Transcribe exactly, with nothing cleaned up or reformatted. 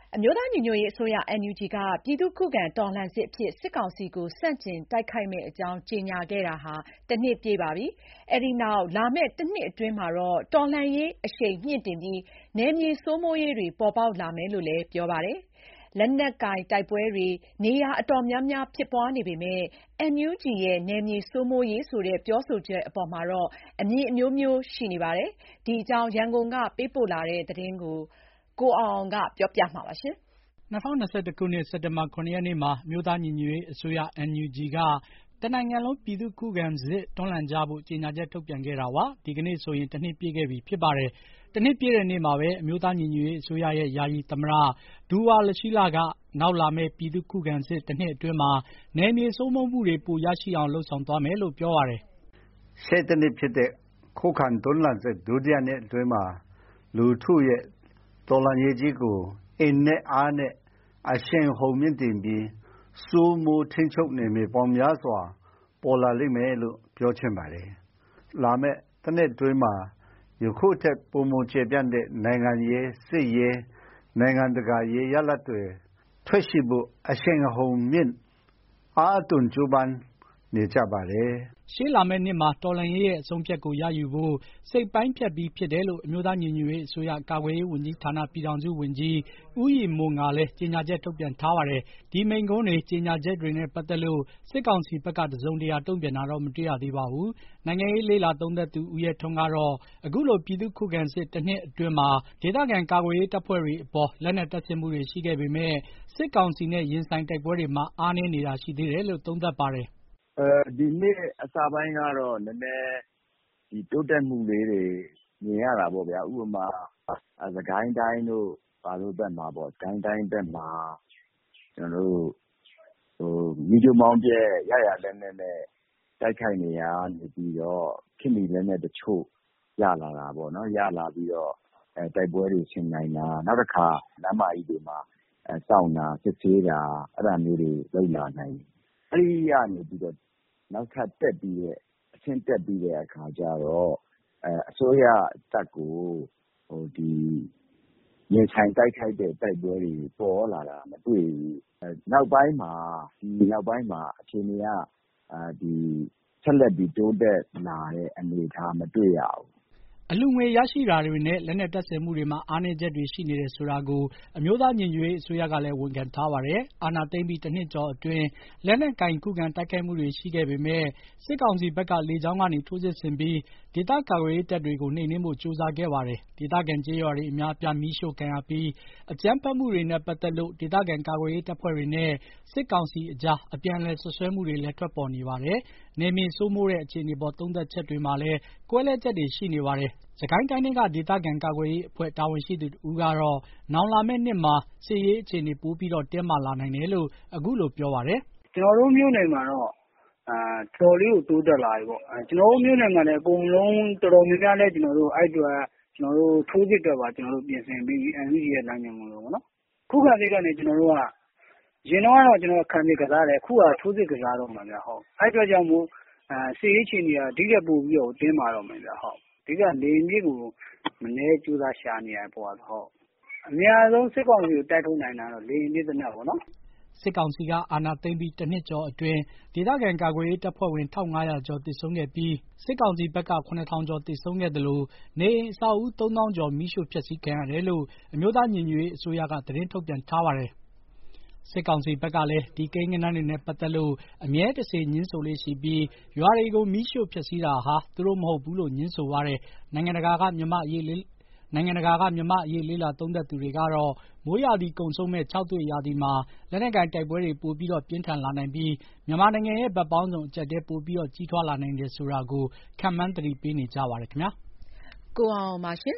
အမျိုးသားညီညွတ်ရေးအစိုးရ အန်ယူဂျီ ကပြည်သူ့ခုခံတော်လှန်စစ်အဖြစ်စစ်ကောင်စီကိုဆန့်ကျင်တိုက်ခိုက်မယ့်အကြောင်းကြေညာခဲ့တာဟာတနှစ်ပြည့်ပါပြီ။အဲဒီနောက်လာမယ့်တနှစ်အတွင်းမှာတော့တော်လှန်ရေးအရှိန်မြှင့်တင်ပြီးနယ်မြေစိုးမိုးရေးတွေပေါ်ပေါက်လာမယ်လို့လည်းပြောပါတယ်။လက်နက်ကိုင်တိုက်ပွဲတွေနေရာအတော်များများဖြစ်ပွားနေပေမဲ့ အန်ယူဂျီ ရဲ့နယ်မြေစိုးမိုးရေးဆိုတဲ့ပြောဆိုချက်အပေါ်မှာတော့အမြင်အမျိုးမျိုးရှိနေပါတယ်။ဒီအကြောင်းရန်ကုန်ကပေးပို့လာတဲ့သတင်းကိုကိုအောင်အောင်ကပြောပြမှာပါ။၂၀၂၁ ခုနှစ် စက်တင်ဘာလ ၇ ရက်နေ့မှာအမျိုးသားညီညွတ်ရေးအစိုးရ အန်ယူဂျီ ကတနိုင်ငံလုံးပြည်သူ့ခုခံစစ်တွန်းလှန်ကြဖို့ကြေညာချက်ထုတ်ပြန်ခဲ့တာပါ။ဒီကနေ့ဆိုရင်တနှစ်ပြည့်ခဲ့ပြီဖြစ်ပါတယ်။တနှစ်ပြည့်တဲ့နေ့မှာပဲအမျိုးသားညီညွတ်ရေးအစိုးရရဲ့ယာယီသမ္မတဒူဝါလရှီးလကနောက်လာမယ့်ပြည်သူ့ခုခံစစ်တနှစ်အတွင်းမှာနယ်မြေစိုးမိုးမှုတွေပိုရရှိအောင်လုပ်ဆောင်သွားမယ်လို့ပြောပါတယ်။ရှေ့တနှစ်ဖြစ်တဲ့ခုခံတွန်းလှန်စစ်ဒုတိယနှစ်အတွင်းမှာလူထုရဲ့တော်လှန်ရေးကြီးကိုအင်နဲ့အားနဲ့အရှိန်အဟုန်မြင့်တင်ပြီးစိုးမိုးထိန်းချုပ်နယ်မြေပေါင်းများစွာပေါ်လာလိမ့်မယ်လို့ပြောချင်ပါတယ်။လာမယ့်တစ်နှစ်အတွင်းမှာယခုထက်ပိုမိုကျယ်ပြန့်တဲ့နိုင်ငံရေးစစ်ရေးနိုင်ငံတကာရေးရလဒ်တွေထွက်ရှိဖို့အရှိန်အဟုန်မြင့်အားအသွန်ကြိုးပမ်းနေကြပါတယ်။ရှေ့လာမယ့်နှစ်မှာတော်လှန်ရေးရဲ့အဆုံးအဖြတ်ကိုရယူဖို့စိတ်ပိုင်းဖြတ်ပြီးဖြစ်တယ်လို့အမျိုးသားညီညွတ်ရေးအစိုးရကာကွယ်ရေးဝန်ကြီးဌာနပြည်ထောင်စုဝန်ကြီးဦးရည်မွန်ကလည်းကြေညာချက်ထုတ်ပြန်ထားပါတယ်။ဒီမိန့်ခွန်းတွေကြေညာချက်တွေနဲ့ပတ်သက်လို့စစ်ကောင်စီဘက်ကတစုံတရာတုံ့ပြန်တာတော့မတွေ့ရသေးပါဘူး။နိုင်ငံရေးလေ့လာသုံးသပ်သူဦးရဲထွန်းကတော့အခုလိုပြည်သူ့ခုခံစစ်တနှစ်အတွင်းမှာဒေသခံကာကွယ်ရေးတပ်ဖွဲ့တွေအပေါ်လက်နက်တပ်ဆင်မှုတွေရှိခဲ့ပေမဲ့စစ်ကောင်စီနဲ့ရင်ဆိုင်တိုက်ပွဲတွေမှာအားနည်းနေတာရှိသေးတယ်လို့သုံးသပ်ပါတယ်။ဒီနှစ်အစပိုင်းကတော့နည်းနည်းဒီတိုးတက်မှုလေးတွေမြင်ရတာပေါ့ဗျာဥပမာစကိုင်းတိုင်းတို့ဘာလို့ဘက်မှာပေါ့စကိုင်းတိုင်းဘက်မှာကျွန်တော်တို့ဟိုမီဒီယိုမောင်းကျဲရရလက်နဲ့နဲ့တိုက်ခိုက်နေရနေပြီးတော့ခင်မီလက်နဲ့တချို့ရလာတာပေါ့နော်ရလာပြီးတော့အဲတိုက်ပွဲတွေဆင်နိုင်တာနောက်တစ်ခါလမ်းမကြီးတွေမှာအဲစောင့်တာစစ်ဆေးတာအဲ့ဒါမျိုးတွေလုပ်လာနိုင်အဲ့ဒီရနေပြီးတော့နောက်ထပ်တက်ပြီးတဲ့အဆင့်တက်ပြီးတဲ့အခါကျတော့အဲအစိုးရတပ်ကိုဟိုဒီရင်ဆိုင်တိုက်ခိုက်တဲ့တိုက်ပွဲတွေပေါ်လာတာမတွေ့ဘူးအဲနောက်ပိုင်းမှာဒီနောက်ပိုင်းမှာအခြေအနေကအာဒီဆက်လက်ပြီးတိုးတက်လာတဲ့အနေအထားမတွေ့ရဘူးအလူငွေရရှိတာတွေနဲ့လက်နက်တပ်ဆင်မှုတွေမှာအားနည်းချက်တွေရှိနေတယ်ဆိုတာကိုအမျိုးသားညီညွတ်ရေးအစိုးရကလည်းဝန်ခံထားပါတယ်။အာဏာသိမ်းပြီးတစ်နှစ်ကျော်အတွင်းလက်နက်ကင်ခုခံတိုက်ခိုက်မှုတွေရှိခဲ့ပေမဲ့စစ်ကောင်စီဘက်ကလေကြောင်းကနေထိုးစစ်ဆင်ပြီးဒေသကာကွယ်ရေးတပ်တွေကိုနှိမ်နင်းဖို့ကြိုးစားခဲ့ပါတယ်။ဒေသခံကျေးရွာတွေအများအပြားမီးရှို့ခံရပြီးအကြမ်းဖက်မှုတွေနဲ့ပတ်သက်လို့ဒေသခံကာကွယ်ရေးတပ်ဖွဲ့တွေနဲ့စစ်ကောင်စီအကြားအပြန်အလှန်ဆွဆွဲမှုတွေလည်းထွက်ပေါ်နေပါတယ်။နယ်မြေစိုးမိုးတဲ့အခြေအနေပေါ်သုံးသပ်ချက်တွေမှာလည်းကွဲလွဲချက်တွေရှိနေပါတယ်။စကိုင်းတိုင်းကဒေသခံကာကွယ်ရေးအဖွဲ့တာဝန်ရှိသူတဦးကတော့နောင်လာမယ့်နှစ်မှာစစ်ရေးအခြေအနေပိုပြီးတော့တင်းမာလာနိုင်တယ်လို့အခုလိုပြောပါတယ်။ကျွန်တော်တို့မြို့နယ်မှာတော့အာတော်လေးကိုတိုးတက်လာပြီပေါ့။ကျွန်တော်တို့မြို့နယ်မှာလည်းအကုန်လုံးတော်တော်များများလည်းကျွန်တော်တို့အဲ့အတွက်ကျွန်တော်တို့ထိုးစစ်တော့ပါကျွန်တော်တို့ပြင်ဆင်ပြီးအန်ယူဂျီရဲ့လမ်းညွှန်မှုလို့ပေါ့နော်။ခုခံစစ်ကနေကျွန်တော်တို့ကရင်တော့ကတော့ကျွန်တော်ခံစစ်ကစားတယ်အခုကထိုးစစ်ကစားတော့မှာဗျာဟုတ်။အဲ့အတွက်ကြောင့်မို့အာစစ်ရေးအခြေအနေကဒီတက်ပို့ပြီးတော့တင်းမာတော့မယ်ဗျာဟုတ်။ဒီကလေမြေကိုမနေကြိုးစားရှာနေရပေါ့ဟုတ်အများဆုံးစစ်ကောင်စီကိုတိုက်ထုတ်နိုင်တာတော့လေမြေသနက်ပေါ့နော်စစ်ကောင်စီကအာဏာသိမ်းပြီးတစ်နှစ်ကျော်အတွင်းဒေသခံကာကွယ်ရေးတပ်ဖွဲ့ဝင်၁၅၀၀ကျော်သေဆုံးခဲ့ပြီးစစ်ကောင်စီဘက်က၇ထောင်ကျော်သေဆုံးခဲ့သလိုနေအိမ်အဆောက်အဦးသုံးသောင်းကျော်မီးရှို့ဖျက်ဆီးခံရတယ်လို့အမျိုးသားညီညွတ်ရေးအစိုးရကသတင်းထုတ်ပြန်ထားပါတယ်။စစ်ကောင်စီဘက်ကလည်းဒီကိန်းဂဏန်းတွေနဲ့ပတ်သက်လို့အမြဲတစေညင်းဆိုလေးရှိပြီးရွာတွေကိုမီးရှို့ဖျက်ဆီးတာဟာသူတို့မဟုတ်ဘူးလို့ညင်းဆိုပါတယ်။နိုင်ငံတကာကမြန်မာအရေးလေးနိုင်ငံတကာကမြန်မာအရေးလေးလာသုံးသပ်သူတွေကတော့မိုးရာသီကုံဆုံးမဲ့ခြောက်သွေ့ရာသီမှာလက်နက်ကိုင်တိုက်ပွဲတွေပိုပြီးတော့ပြင်းထန်လာနိုင်ပြီးမြန်မာနိုင်ငံရဲ့ဗတ်ပေါင်းစုံအကျပ်တဲပိုပြီးတော့ကြီးထွားလာနိုင်တယ်ဆိုတာကိုခန့်မှန်းသတိပေးနေကြပါတယ်ခင်ဗျာကိုအောင်ပါရှင်